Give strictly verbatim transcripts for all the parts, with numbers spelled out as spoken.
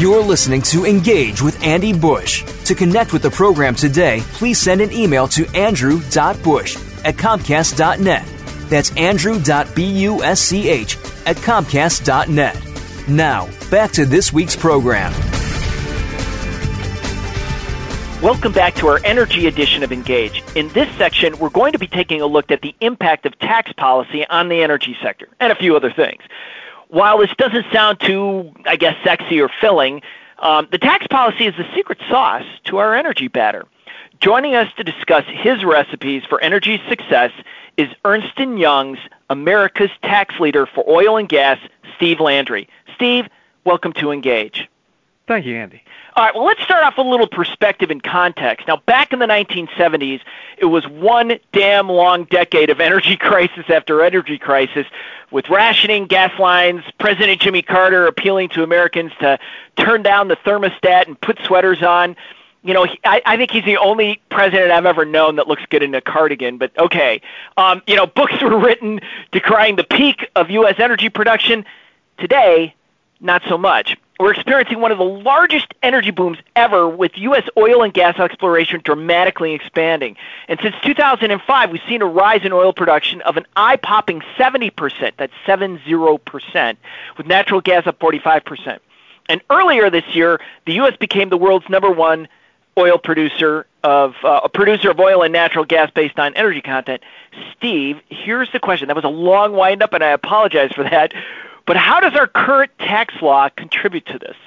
You're listening to Engage with Andy Bush. To connect with the program today, please send an email to andrew dot bush at comcast dot net. That's andrew dot busch at comcast dot net. Now, back to this week's program. Welcome back to our energy edition of Engage. In this section, we're going to be taking a look at the impact of tax policy on the energy sector and a few other things. While this doesn't sound too, I guess, sexy or filling, um, the tax policy is the secret sauce to our energy batter. Joining us to discuss his recipes for energy success is Ernst and Young's America's tax leader for oil and gas, Steve Landry. Steve, welcome to Engage. Thank you, Andy. All right, well, let's start off with a little perspective and context. Now, back in the nineteen seventies, it was one damn long decade of energy crisis after energy crisis, with rationing, gas lines, President Jimmy Carter appealing to Americans to turn down the thermostat and put sweaters on. You know, he, I, I think he's the only president I've ever known that looks good in a cardigan, but okay. Um, you know, books were written decrying the peak of U S energy production. Today, not so much. We're experiencing one of the largest energy booms ever, with U S oil and gas exploration dramatically expanding. And since two thousand five, we've seen a rise in oil production of an eye-popping seventy percent. That's seventy percent, with natural gas up forty-five percent. And earlier this year, the U S became the world's number one oil producer of uh, a producer of oil and natural gas based on energy content. Steve, here's the question. That was a long wind-up, and I apologize for that. But how does our current tax law contribute to this?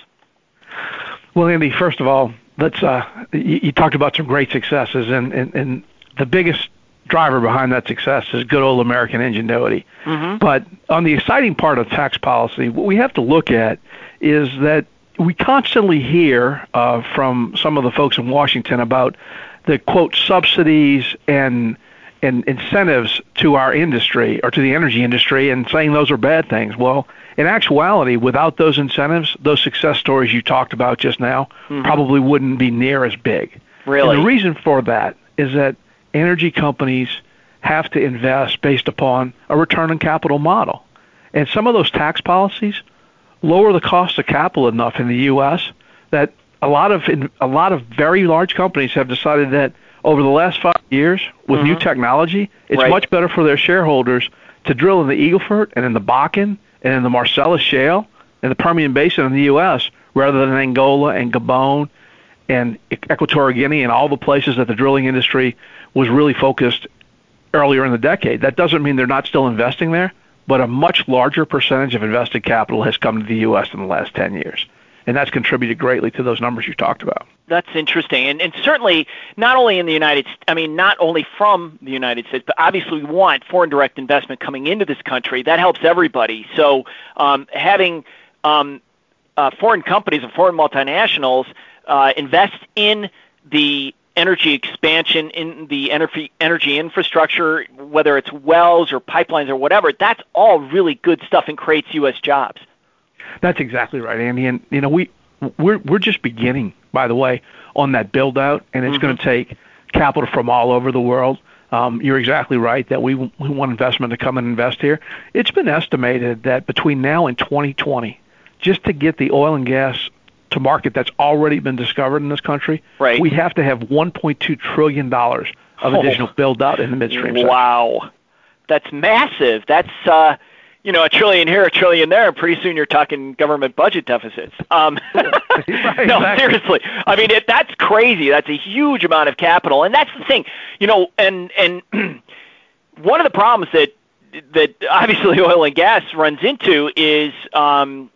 Well, Andy, first of all, let's. Uh, you, you talked about some great successes, and, and, and the biggest driver behind that success is good old American ingenuity. Mm-hmm. But on the exciting part of tax policy, what we have to look at is that we constantly hear uh, from some of the folks in Washington about the, quote, subsidies and and incentives to our industry or to the energy industry, and saying those are bad things. Well, in actuality, without those incentives, those success stories you talked about just now mm-hmm. probably wouldn't be near as big. Really? And the reason for that is that energy companies have to invest based upon a return on capital model. And some of those tax policies lower the cost of capital enough in the U S that a lot of a lot of very large companies have decided that over the last five years, with mm-hmm. new technology, it's right. much better for their shareholders to drill in the Eagle Ford and in the Bakken and in the Marcellus Shale and the Permian Basin in the U S rather than Angola and Gabon and Equatorial Guinea and all the places that the drilling industry was really focused earlier in the decade. That doesn't mean they're not still investing there, but a much larger percentage of invested capital has come to the U S in the last ten years. And that's contributed greatly to those numbers you talked about. That's interesting. And, and certainly not only in the United States, I mean, not only from the United States, but obviously we want foreign direct investment coming into this country. That helps everybody. So um, having um, uh, foreign companies and foreign multinationals uh, invest in the energy expansion, in the energy, energy infrastructure, whether it's wells or pipelines or whatever, that's all really good stuff and creates U S jobs. That's exactly right, Andy. And, you know, we, we're, we're just beginning, by the way, on that build-out, and it's mm-hmm. going to take capital from all over the world. Um, you're exactly right that we, we want investment to come and invest here. It's been estimated that between now and twenty twenty, just to get the oil and gas to market that's already been discovered in this country, right. we have to have one point two trillion dollars of oh. additional build-out in the midstream sector. Wow. That's massive. That's... Uh... You know, a trillion here, a trillion there, and pretty soon you're talking government budget deficits. Um, right, no, exactly. seriously. I mean, it, that's crazy. That's a huge amount of capital, and that's the thing. You know, and and one of the problems that that obviously oil and gas runs into is um,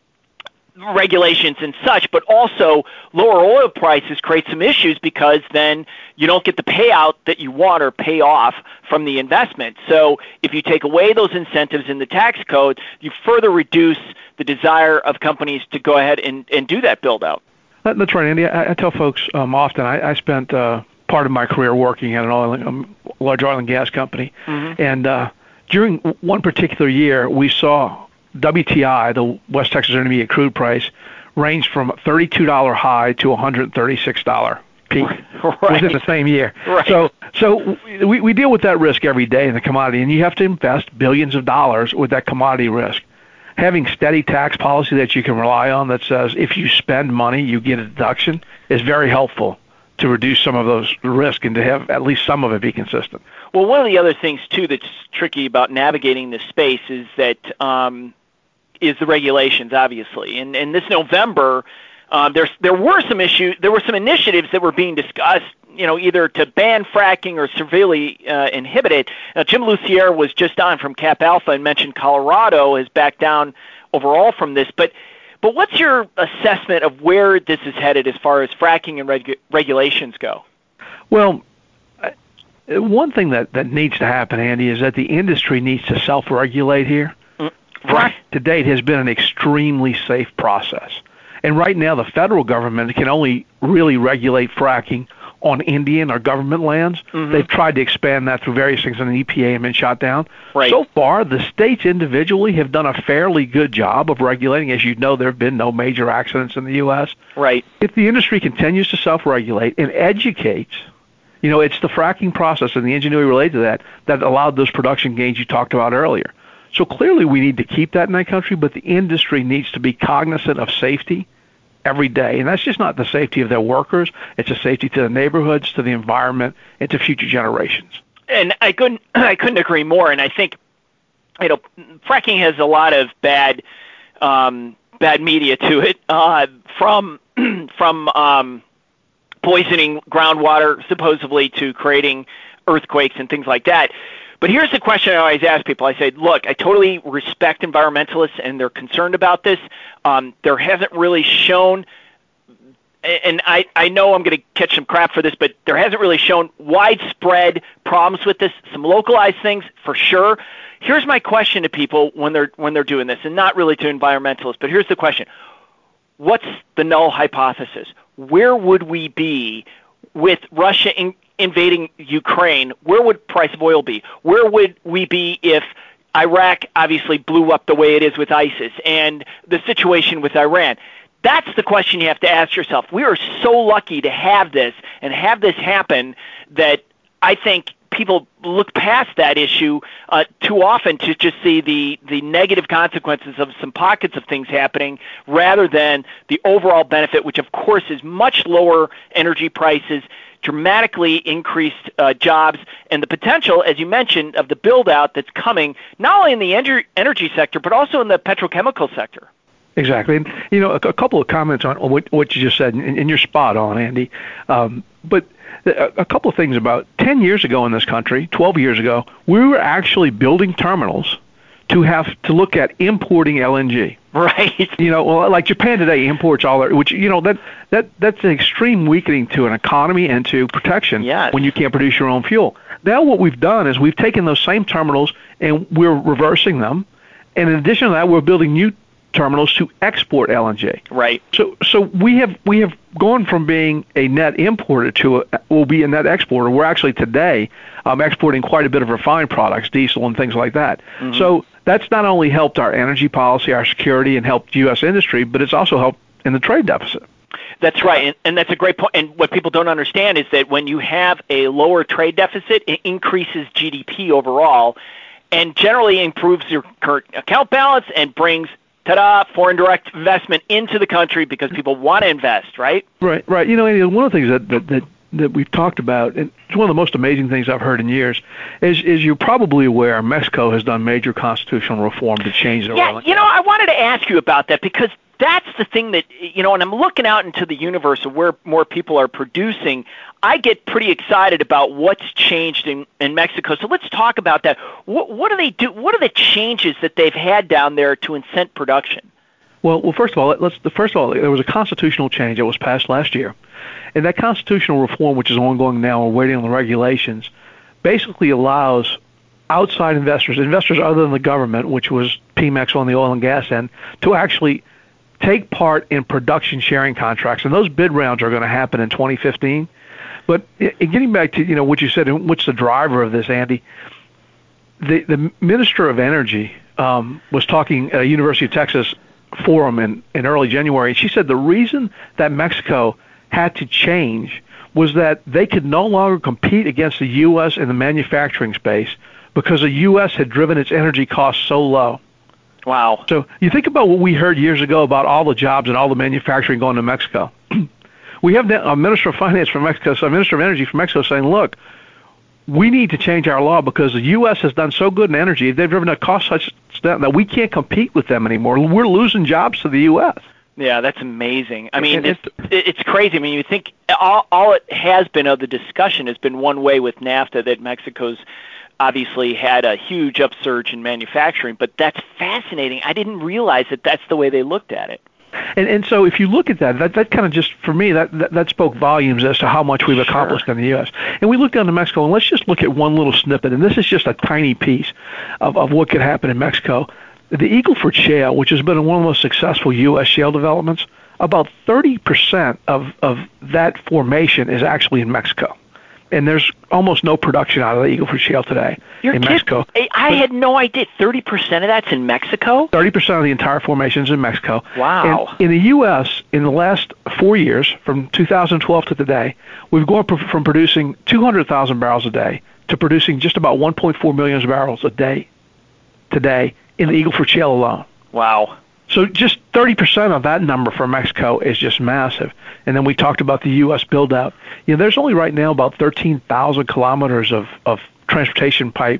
regulations and such, but also lower oil prices create some issues because then you don't get the payout that you want or pay off from the investment. So if you take away those incentives in the tax code, you further reduce the desire of companies to go ahead and, and do that build out. That's right, Andy. I, I tell folks um, often I, I spent uh, part of my career working at an oil, um, large oil and gas company. Mm-hmm. And uh, during one particular year, we saw W T I, the West Texas Intermediate crude price, ranged from thirty-two dollars high to one hundred thirty-six dollars peak right. within the same year. Right. So so we, we deal with that risk every day in the commodity, and you have to invest billions of dollars with that commodity risk. having steady tax policy that you can rely on that says if you spend money, you get a deduction is very helpful to reduce some of those risk and to have at least some of it be consistent. Well, one of the other things, too, that's tricky about navigating this space is that um, is the regulations, obviously. And, and this November, uh, there's, there were some issues, there were some initiatives that were being discussed, you know, either to ban fracking or severely uh, inhibit it. Now, Jim Lucier was just on from Cap Alpha and mentioned Colorado has backed down overall from this. But but what's your assessment of where this is headed as far as fracking and regu- regulations go? Well, one thing that, that needs to happen, Andy, is that the industry needs to self-regulate here. Mm, right. Frack to date has been an extremely safe process. And right now the federal government can only really regulate fracking on Indian or government lands. Mm-hmm. They've tried to expand that through various things, and the E P A have been shot down. Right. So far, the states individually have done a fairly good job of regulating. As you know, there have been no major accidents in the U S. Right. If the industry continues to self-regulate and educates, you know, it's the fracking process and the ingenuity related to that that allowed those production gains you talked about earlier. So clearly we need to keep that in that country, but the industry needs to be cognizant of safety every day. And that's just not the safety of their workers. It's a safety to the neighborhoods, to the environment, and to future generations. And I couldn't, I couldn't agree more. And I think, you know, fracking has a lot of bad, um, bad media to it, uh, from, from, um, poisoning groundwater, supposedly, to creating earthquakes and things like that. But here's the question I always ask people. I say, look, I totally respect environmentalists, and they're concerned about this. Um, there hasn't really shown, and I, I know I'm going to catch some crap for this, but there hasn't really shown widespread problems with this. Some localized things, for sure. Here's my question to people when they're when they're doing this, and not really to environmentalists, but here's the question. What's the null hypothesis? Where would we be with Russia in, invading Ukraine? Where would price of oil be? Where would we be if Iraq obviously blew up the way it is with ISIS, and the situation with Iran? That's the question you have to ask yourself. We are so lucky to have this and have this happen that I think people look past that issue uh, too often to just see the, the negative consequences of some pockets of things happening rather than the overall benefit, which of course is much lower energy prices, dramatically increased uh, jobs, and the potential, as you mentioned, of the build-out that's coming not only in the ener- energy sector but also in the petrochemical sector. Exactly. And, you know, a, a couple of comments on what, what you just said, and, and you're spot on, Andy. Um, but a, a couple of things about ten years ago in this country, twelve years ago, we were actually building terminals to have to look at importing L N G. Right. You know, well, like Japan today imports all their, which, you know, that, that that's an extreme weakening to an economy and to protection yes. when you can't produce your own fuel. Now what we've done is we've taken those same terminals and we're reversing them. And in addition to that, we're building new terminals to export L N G. Right. So so we have we have gone from being a net importer to a, we'll be a net exporter. We're actually today um, exporting quite a bit of refined products, diesel and things like that. Mm-hmm. So that's not only helped our energy policy, our security, and helped U S industry, but it's also helped in the trade deficit. That's right, and, and that's a great point. And what people don't understand is that when you have a lower trade deficit, it increases G D P overall and generally improves your current account balance and brings ta-da, foreign direct investment into the country because people want to invest, right? Right, right. You know, Andy, one of the things that, that, that, that we've talked about, and it's one of the most amazing things I've heard in years, is, is you're probably aware Mexico has done major constitutional reform to change their Yeah, oil. you know, I wanted to ask you about that because that's the thing that, you know, and I'm looking out into the universe of where more people are producing. I get pretty excited about what's changed in, in Mexico. So let's talk about that. What, what do they do? What are the changes that they've had down there to incent production? Well, well, first of all, let's. The first of all, there was a constitutional change that was passed last year, and that constitutional reform, which is ongoing now, we're waiting on the regulations, basically allows outside investors, investors other than the government, which was Pemex on the oil and gas end, to actually take part in production sharing contracts, and those bid rounds are going to happen in twenty fifteen. But in getting back to, you know, what you said, and what's the driver of this, Andy? The the Minister of Energy um, was talking at a University of Texas forum in, in early January, and she said the reason that Mexico had to change was that they could no longer compete against the U S in the manufacturing space because the U S had driven its energy costs so low. Wow. So you think about what we heard years ago about all the jobs and all the manufacturing going to Mexico. We have a Minister of Finance from Mexico, so a Minister of Energy from Mexico saying, look, we need to change our law because the U S has done so good in energy. They've driven a cost such extent that we can't compete with them anymore. We're losing jobs to the U S. Yeah, that's amazing. I mean, it's, it's crazy. I mean, you think all, all it has been of the discussion has been one way with NAFTA, that Mexico's obviously had a huge upsurge in manufacturing, but that's fascinating. I didn't realize that that's the way they looked at it. And and so if you look at that, that, that kind of just, for me, that, that, that spoke volumes as to how much we've accomplished in the U S. And we look down to Mexico, and let's just look at one little snippet, and this is just a tiny piece of, of what could happen in Mexico. The Eagle Ford Shale, which has been one of the most successful U S shale developments, about thirty percent of, of that formation is actually in Mexico. And there's almost no production out of the Eagle Ford Shale today You're in kidding. Mexico. I had no idea. thirty percent of that's in Mexico? thirty percent of the entire formation is in Mexico. Wow. And in the U S, in the last four years, from two thousand twelve to today, we've gone from producing two hundred thousand barrels a day to producing just about one point four million barrels a day today in the Eagle Ford Shale alone. Wow. So just thirty percent of that number for Mexico is just massive. And then we talked about the U S build-out. You know, there's only right now about thirteen thousand kilometers of, of transportation pipe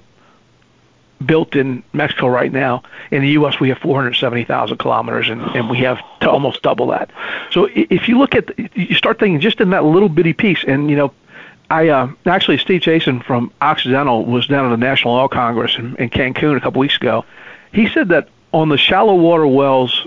built in Mexico right now. In the U S, we have four hundred seventy thousand kilometers, and, and we have to almost double that. So if you look at, the, you start thinking just in that little bitty piece, and, you know, I uh, actually, Steve Chasen from Occidental was down at the National Oil Congress in, in Cancun a couple weeks ago. He said that on the shallow water wells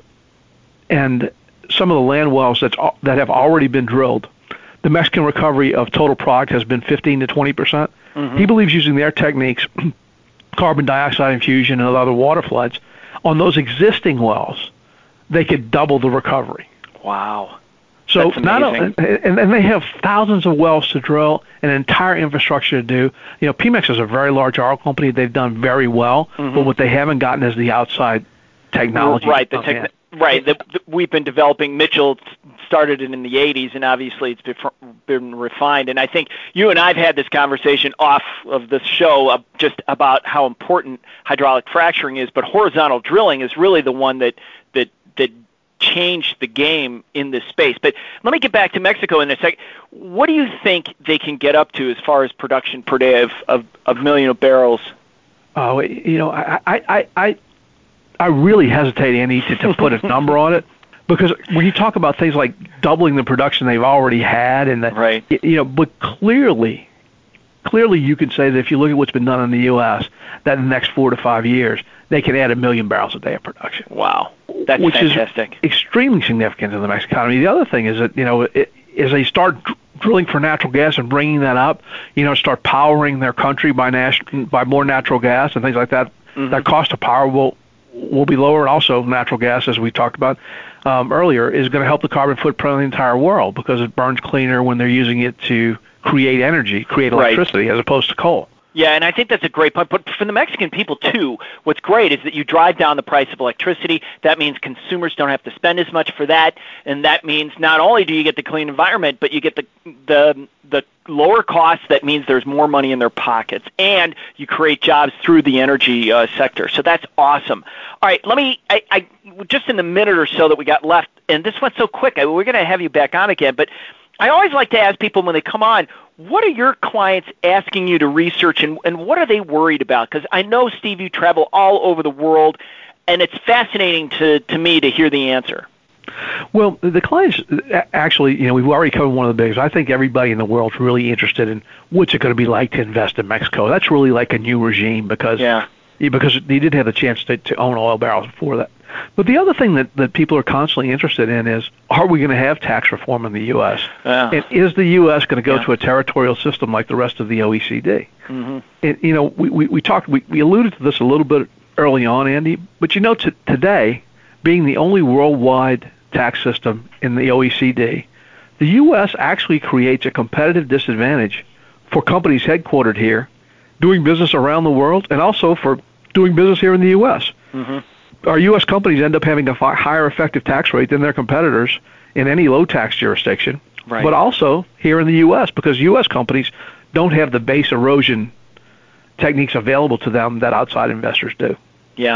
and some of the land wells that's, that have already been drilled, the Mexican recovery of total product has been fifteen to twenty percent. Mm-hmm. He believes using their techniques, carbon dioxide infusion and other water floods, on those existing wells, they could double the recovery. Wow. So That's not amazing. a, and, and they have thousands of wells to drill, an entire infrastructure to do. You know, Pemex is a very large oil company. They've done very well, mm-hmm. but what they haven't gotten is the outside technology. Right. The techn- right. The, the, we've been developing. Mitchell started it in the eighties, and obviously it's been, been refined. And I think you and I have had this conversation off of this show uh, just about how important hydraulic fracturing is, but horizontal drilling is really the one that that that changed the game in this space. But let me get back to Mexico in a sec. What do you think they can get up to as far as production per day of of, of million of barrels? Oh, you know, I I I I really hesitate, Andy, to, to put a number on it, because when you talk about things like doubling the production they've already had, and the, right, you know, but clearly, clearly you can say that if you look at what's been done in the U S, that in the next four to five years they can add a million barrels a day of production. Wow, that's which fantastic. Is extremely significant in the Mexican economy. The other thing is that, you know, it, as they start dr- drilling for natural gas and bringing that up, you know, start powering their country by nat- by more natural gas and things like that, mm-hmm. that cost of power will will be lower, and also natural gas, as we talked about um, earlier, is going to help the carbon footprint of the entire world because it burns cleaner when they're using it to create energy, create electricity, right, as opposed to coal. Yeah, and I think that's a great point. But for the Mexican people, too, what's great is that you drive down the price of electricity. That means consumers don't have to spend as much for that. And that means not only do you get the clean environment, but you get the the the lower costs. That means there's more money in their pockets. And you create jobs through the energy uh, sector. So that's awesome. All right, let me, I, I just in the minute or so that we got left, and this went so quick, I, we're going to have you back on again, but I always like to ask people when they come on, what are your clients asking you to research, and, and what are they worried about? Because I know, Steve, you travel all over the world, and it's fascinating to, to me to hear the answer. Well, the clients, actually, you know, we've already covered one of the biggest. I think everybody in the world is really interested in what's it going to be like to invest in Mexico. That's really like a new regime because, yeah. because they didn't have the chance to, to own oil barrels before that. But the other thing that, that people are constantly interested in is, are we going to have tax reform in the U S? Yeah. And is the U S going to go yeah. to a territorial system like the rest of the O E C D? Mm-hmm. And, you know, we, we, we talked, we, we alluded to this a little bit early on, Andy, but you know, t- today, being the only worldwide tax system in the O E C D, the U S actually creates a competitive disadvantage for companies headquartered here, doing business around the world, and also for doing business here in the U S. Mm-hmm. Our U S companies end up having a far higher effective tax rate than their competitors in any low-tax jurisdiction, right, but also here in the U S because U S companies don't have the base erosion techniques available to them that outside investors do. Yeah.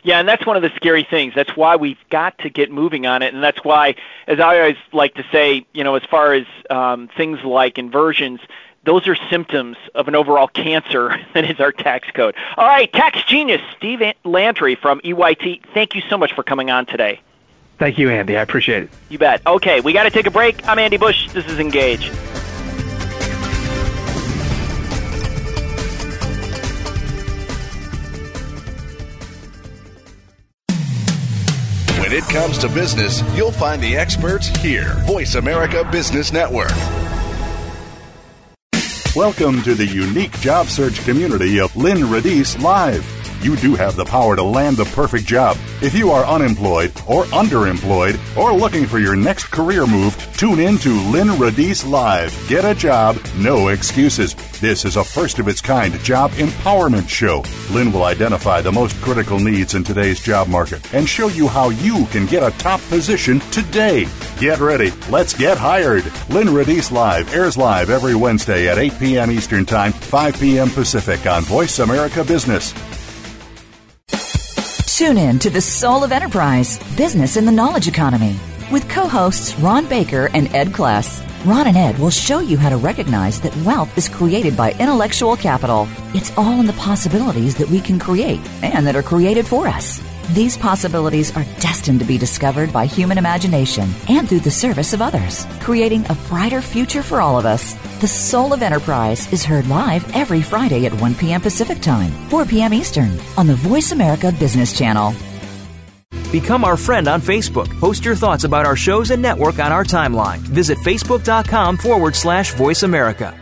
Yeah, and that's one of the scary things. That's why we've got to get moving on it, and that's why, as I always like to say, you know, as far as um, things like inversions, those are symptoms of an overall cancer that is our tax code. All right, tax genius Steve Landry from E Y T, thank you so much for coming on today. Thank you, Andy. I appreciate it. You bet. Okay, we got to take a break. I'm Andy Bush. This is Engage. When it comes to business, you'll find the experts here. Voice America Business Network. Welcome to the unique job search community of Lynn Radice Live. You do have the power to land the perfect job. If you are unemployed or underemployed or looking for your next career move, tune in to Lynn Radice Live. Get a job, no excuses. This is a first-of-its-kind job empowerment show. Lynn will identify the most critical needs in today's job market and show you how you can get a top position today. Get ready. Let's get hired. Lynn Radice Live airs live every Wednesday at eight p.m. Eastern Time, five p.m. Pacific on Voice America Business. Tune in to the Soul of Enterprise, Business in the Knowledge Economy, with co-hosts Ron Baker and Ed Kless. Ron and Ed will show you how to recognize that wealth is created by intellectual capital. It's all in the possibilities that we can create and that are created for us. These possibilities are destined to be discovered by human imagination and through the service of others, creating a brighter future for all of us. The Soul of Enterprise is heard live every Friday at one p.m. Pacific Time, four p.m. Eastern, on the Voice America Business Channel. Become our friend on Facebook. Post your thoughts about our shows and network on our timeline. Visit facebook.com forward slash Voice America.